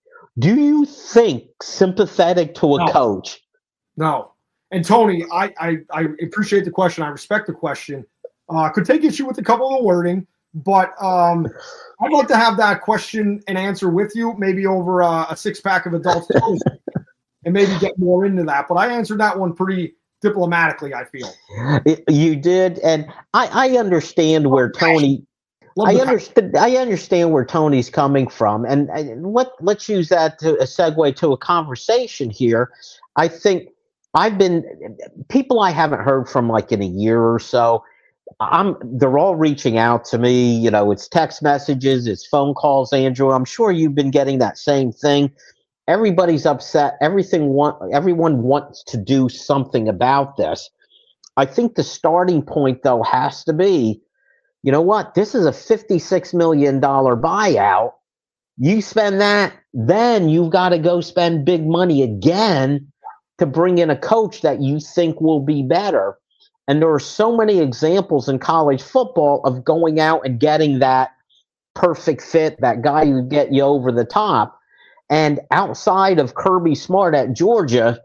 do you think sympathetic to a No. coach? No. And Tony, I, I, I appreciate the question. I respect the question. I uh, could take issue with a couple of the wording, but um, I'd like to have that question and answer with you, maybe over uh, a six-pack of adult Stone and maybe get more into that. But I answered that one pretty diplomatically, I feel. You did, and I, I understand where Tony. I understand. I understand where Tony's coming from, and, and let let's use that to a segue to a conversation here. I think I've been people I haven't heard from like in a year or so. I'm they're all reaching out to me. You know, it's text messages, it's phone calls. Andrew, I'm sure you've been getting that same thing. Everybody's upset. Everything want everyone wants to do something about this. I think the starting point though has to be, you know what? This is a fifty-six million dollars buyout. You spend that, then you've got to go spend big money again to bring in a coach that you think will be better. And there are so many examples in college football of going out and getting that perfect fit, that guy who get you over the top. And outside of Kirby Smart at Georgia,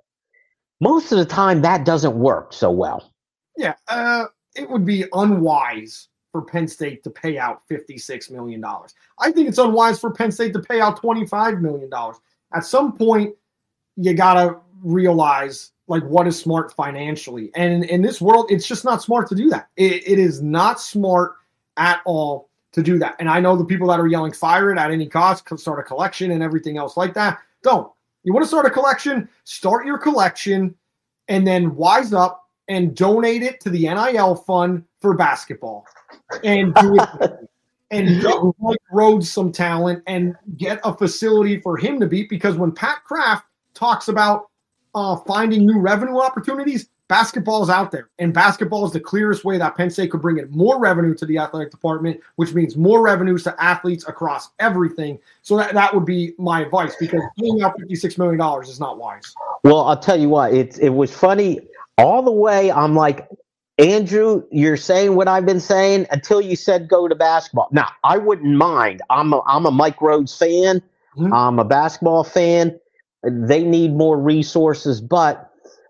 most of the time that doesn't work so well. Yeah, uh, it would be unwise for Penn State to pay out fifty-six million dollars. I think it's unwise for Penn State to pay out twenty-five million dollars. At some point, you got to realize like what is smart financially. And in, in this world, it's just not smart to do that. It, it is not smart at all to do that. And I know the people that are yelling, fire it at any cost, start a collection and everything else like that. Don't. You want to start a collection? Start your collection and then wise up and donate it to the N I L fund for basketball. And do it. And get Mike Rhodes some talent and get a facility for him to beat, because when Pat Kraft talks about uh, finding new revenue opportunities, basketball is out there. And basketball is the clearest way that Penn State could bring in more revenue to the athletic department, which means more revenues to athletes across everything. So that, that would be my advice, because paying out fifty-six million dollars is not wise. Well, I'll tell you what, it's, it was funny all the way. I'm like, Andrew, you're saying what I've been saying until you said go to basketball. Now, I wouldn't mind. I'm a, I'm a Mike Rhodes fan. Mm-hmm. I'm a basketball fan. They need more resources, but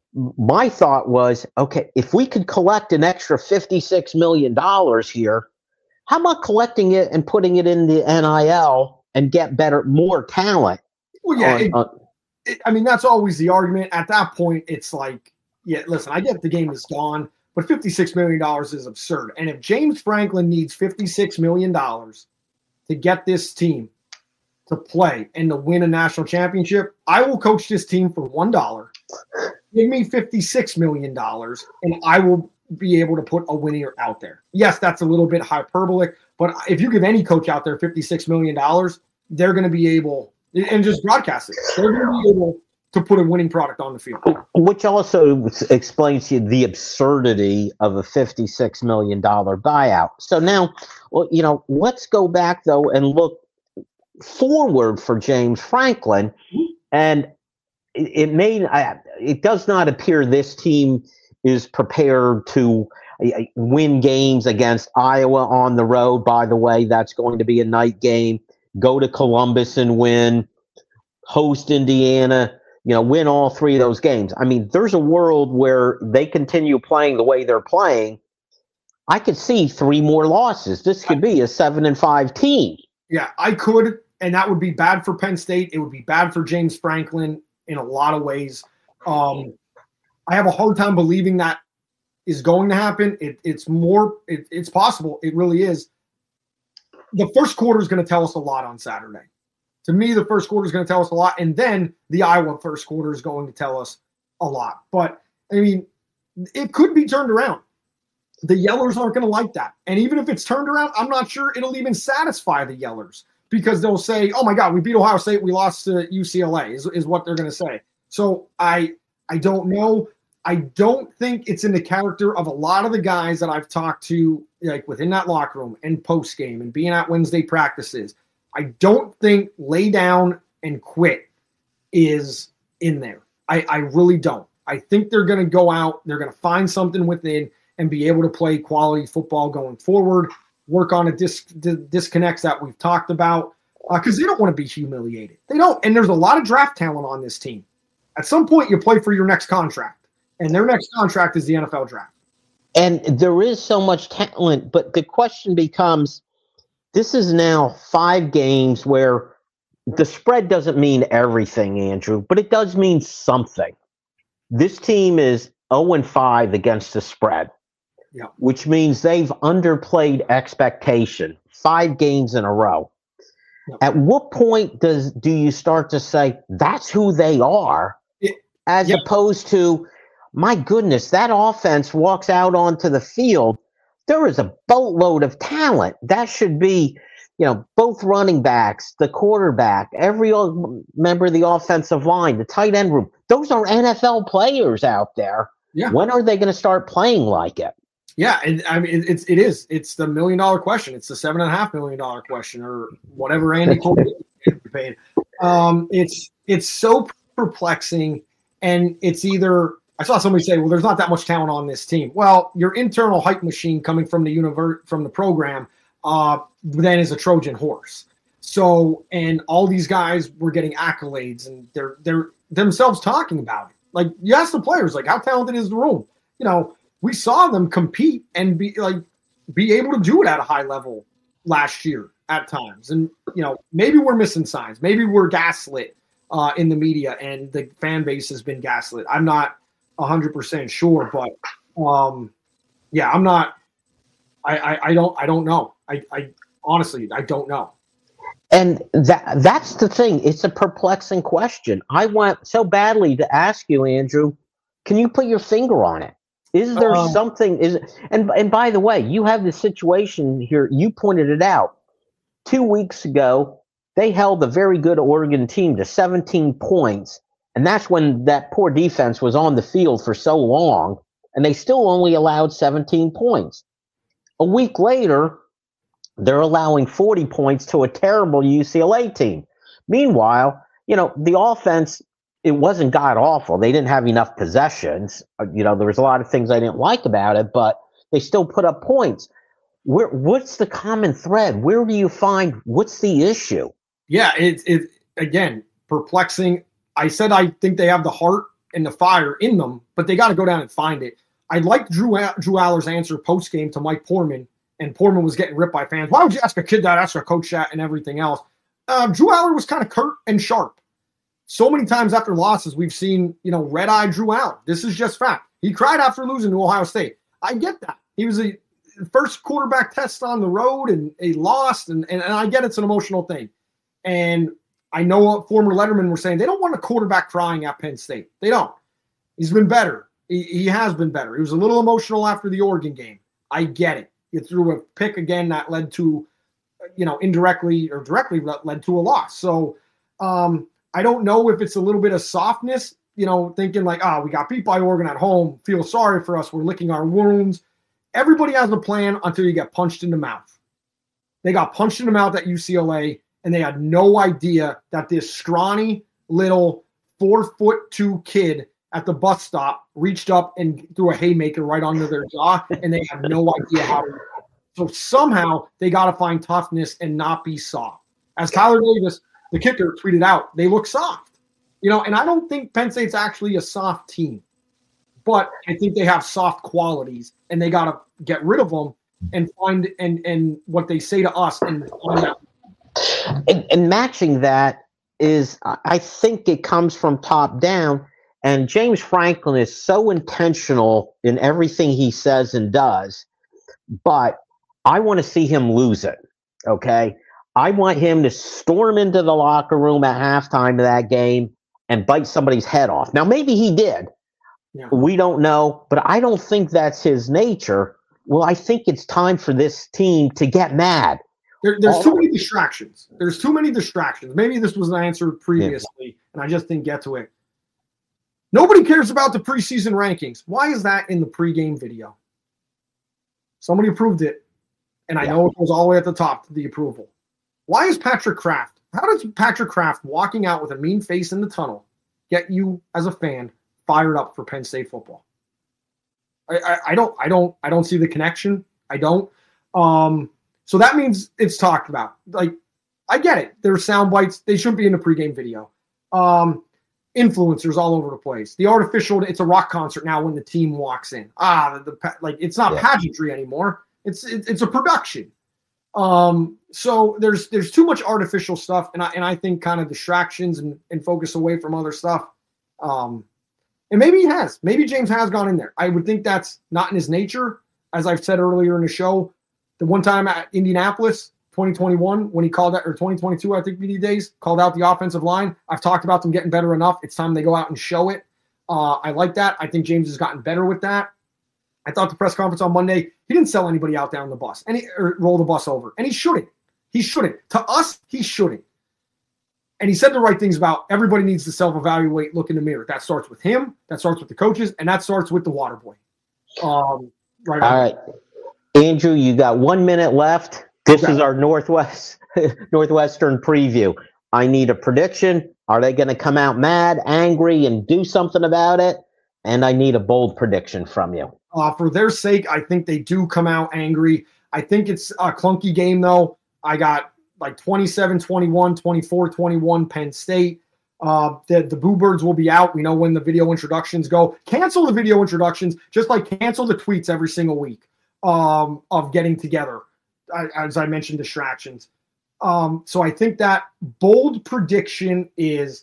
my thought was, okay, if we could collect an extra fifty-six million dollars here, how about collecting it and putting it in the N I L and get better, more talent? Well, yeah. on, it, on, it, I mean, that's always the argument. At that point, it's like, yeah, listen, I get the game is gone, but fifty-six million dollars is absurd. And if James Franklin needs fifty-six million dollars to get this team to play and to win a national championship, I will coach this team for one dollar. Give me fifty-six million dollars, and I will be able to put a winner out there. Yes, that's a little bit hyperbolic, but if you give any coach out there fifty-six million dollars, they're going to be able, and just broadcast it, they're going to be able to put a winning product on the field. Which also explains to you the absurdity of a fifty-six million dollars buyout. So now, well, you know, let's go back, though, and look forward for James Franklin. And it, it may, it does not appear this team is prepared to win games against Iowa on the road. By the way, that's going to be a night game. Go to Columbus and win. Host Indiana. You know, win all three of those games. I mean, there's a world where they continue playing the way they're playing. I could see three more losses. This could be a seven and five team. Yeah, I could, and that would be bad for Penn State. It would be bad for James Franklin in a lot of ways. Um, I have a hard time believing that is going to happen. It, it's more, it, it's possible. It really is. The first quarter is going to tell us a lot on Saturday. To me, the first quarter is going to tell us a lot, and then the Iowa first quarter is going to tell us a lot. But, I mean, it could be turned around. The Yellers aren't going to like that. And even if it's turned around, I'm not sure it'll even satisfy the Yellers, because they'll say, oh, my God, we beat Ohio State, we lost to U C L A, is, is what they're going to say. So I I don't know. I don't think it's in the character of a lot of the guys that I've talked to, like within that locker room and post-game and being at Wednesday practices. I don't think lay down and quit is in there. I, I really don't. I think they're going to go out, they're going to find something within and be able to play quality football going forward, work on a dis, the disconnects that we've talked about, because uh, they don't want to be humiliated. They don't. And there's a lot of draft talent on this team. At some point, you play for your next contract, and their next contract is the N F L draft. And there is so much talent, but the question becomes, this is now five games where the spread doesn't mean everything, Andrew, but it does mean something. This team is oh and five against the spread, yeah. which means they've underplayed expectation five games in a row. Yeah. At what point does do you start to say that's who they are, it, as yeah. opposed to, my goodness, that offense walks out onto the field, there is a boatload of talent. That should be, you know, both running backs, the quarterback, every member of the offensive line, the tight end room. Those are N F L players out there. Yeah. When are they going to start playing like it? Yeah, and I mean, it's it is. It's the million dollar question. It's the seven and a half million dollar question, or whatever Andy paid. Um, it's it's so perplexing, and it's either. I saw somebody say, "Well, there's not that much talent on this team." Well, your internal hype machine coming from the universe, from the program, uh, then is a Trojan horse. So, and all these guys were getting accolades, and they're they're themselves talking about it. Like, you ask the players, like, how talented is the room? You know, we saw them compete and be like be able to do it at a high level last year at times. And you know, maybe we're missing signs. Maybe we're gaslit uh, in the media, and the fan base has been gaslit. I'm not one hundred percent sure, but um, yeah, I'm not. I, I, I don't I don't know. I, I honestly I don't know. And that that's the thing. It's a perplexing question. I want so badly to ask you, Andrew. Can you put your finger on it? Is there um, something? Is and and by the way, you have the situation here. You pointed it out two weeks ago. They held a very good Oregon team to seventeen points, And that's when that poor defense was on the field for so long, and they still only allowed seventeen points. A week later, they're allowing forty points to a terrible U C L A team. Meanwhile, you know, the offense, it wasn't god-awful. They didn't have enough possessions. You know, there was a lot of things I didn't like about it, but they still put up points. Where, what's the common thread? Where do you find, what's the issue? Yeah, it's, it, again, perplexing. I said I think they have the heart and the fire in them, but they got to go down and find it. I liked Drew, Drew Aller's answer post-game to Mike Poorman, and Poorman was getting ripped by fans. Why would you ask a kid that? That's a coach that and everything else. Uh, Drew Aller was kind of curt and sharp. So many times after losses, we've seen, you know, red-eye Drew Aller. This is just fact. He cried after losing to Ohio State. I get that. He was a first quarterback test on the road, and he lost, and, and, and I get it's an emotional thing. And I know what former Letterman were saying. They don't want a quarterback crying at Penn State. They don't. He's been better. He, he has been better. He was a little emotional after the Oregon game. I get it. You threw a pick again that led to, you know, indirectly or directly led to a loss. So um, I don't know if it's a little bit of softness, you know, thinking like, oh, we got beat by Oregon at home. Feel sorry for us. We're licking our wounds. Everybody has a plan until you get punched in the mouth. They got punched in the mouth at U C L A, and they had no idea that this scrawny little four foot two kid at the bus stop reached up and threw a haymaker right under their jaw, and they have no idea how to. So somehow they got to find toughness and not be soft. As Tyler Davis, the kicker, tweeted out, they look soft. You know, and I don't think Penn State's actually a soft team, but I think they have soft qualities, and they got to get rid of them and find and and what they say to us and find out. And, and matching that is, I think it comes from top down. And James Franklin is so intentional in everything he says and does, but I want to see him lose it, okay? I want him to storm into the locker room at halftime of that game and bite somebody's head off. Now, maybe he did. Yeah. We don't know, but I don't think that's his nature. Well, I think it's time for this team to get mad. There, there's All too many distractions. There's too many distractions. Maybe this was answered previously, yeah. and I just didn't get to it. Nobody cares about the preseason rankings. Why is that in the pregame video? Somebody approved it, and I yeah. know it was all the way at the top to the approval. Why is Patrick Kraft? How does Patrick Kraft walking out with a mean face in the tunnel get you as a fan fired up for Penn State football? I, I, I don't, I don't, I don't see the connection. I don't. Um, so that means it's talked about. Like, I get it. There's sound bites. They shouldn't be in the pregame video. Um, influencers all over the place. The artificial, it's a rock concert now when the team walks in. Ah, the, the like it's not yeah. pageantry anymore. It's it, it's a production. Um, so there's there's too much artificial stuff, and I and I think kind of distractions and, and focus away from other stuff. Um, and maybe he has. Maybe James has gone in there. I would think that's not in his nature. As I've said earlier in the show, the one time at Indianapolis, twenty twenty-one, when he called out, or twenty twenty-two, I think, B D days, called out the offensive line. I've talked about them getting better enough. It's time they go out and show it. Uh, I like that. I think James has gotten better with that. I thought the press conference on Monday, he didn't sell anybody out down the bus and he, or roll the bus over. And he shouldn't. He shouldn't. To us, he shouldn't. And he said the right things about everybody needs to self-evaluate, look in the mirror. That starts with him. That starts with the coaches. And that starts with the water boy. Um, right. All right. Andrew, you got one minute left. This okay. is our Northwest Northwestern preview. I need a prediction. Are they going to come out mad, angry, and do something about it? And I need a bold prediction from you. Uh, for their sake, I think they do come out angry. I think it's a clunky game, though. I got like twenty-seven twenty-one, twenty-four twenty-one Penn State. Uh, the, the Boo Birds will be out. We know when the video introductions go. Cancel the video introductions, just like cancel the tweets every single week um, of getting together. As I mentioned, distractions. Um, so I think that bold prediction is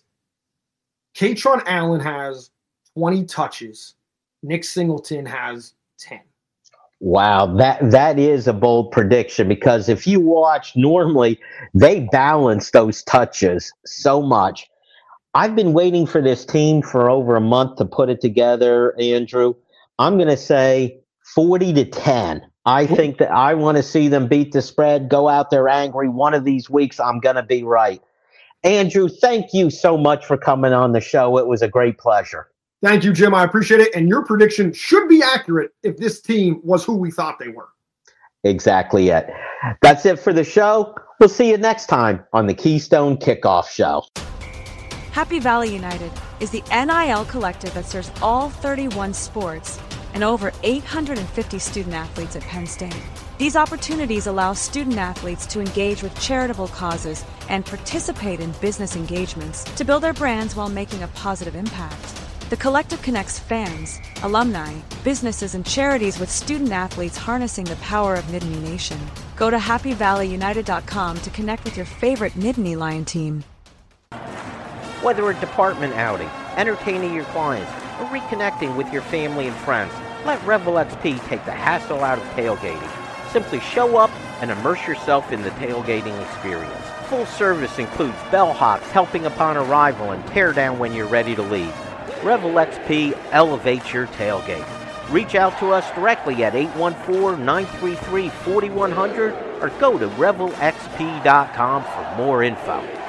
Katron Allen has twenty touches. Nick Singleton has ten. Wow, that that is a bold prediction, because if you watch, normally they balance those touches so much. I've been waiting for this team for over a month to put it together, Andrew. I'm going to say forty to ten. I think that I want to see them beat the spread, go out there angry. One of these weeks, I'm going to be right. Andrew, thank you so much for coming on the show. It was a great pleasure. Thank you, Jim. I appreciate it. And your prediction should be accurate if this team was who we thought they were. Exactly it. That's it for the show. We'll see you next time on the Keystone Kickoff Show. Happy Valley United is the N I L collective that serves all thirty-one sports and over eight hundred fifty student athletes at Penn State. These opportunities allow student athletes to engage with charitable causes and participate in business engagements to build their brands while making a positive impact. The collective connects fans, alumni, businesses, and charities with student athletes harnessing the power of Nittany Nation. Go to happy valley united dot com to connect with your favorite Nittany Lion team. Whether a department outing, entertaining your clients, or reconnecting with your family and friends, let Revel X P take the hassle out of tailgating. Simply show up and immerse yourself in the tailgating experience. Full service includes bellhops helping upon arrival and tear down when you're ready to leave. Revel X P elevates your tailgate. Reach out to us directly at eight one four, nine three three, four one zero zero or go to revel x p dot com for more info.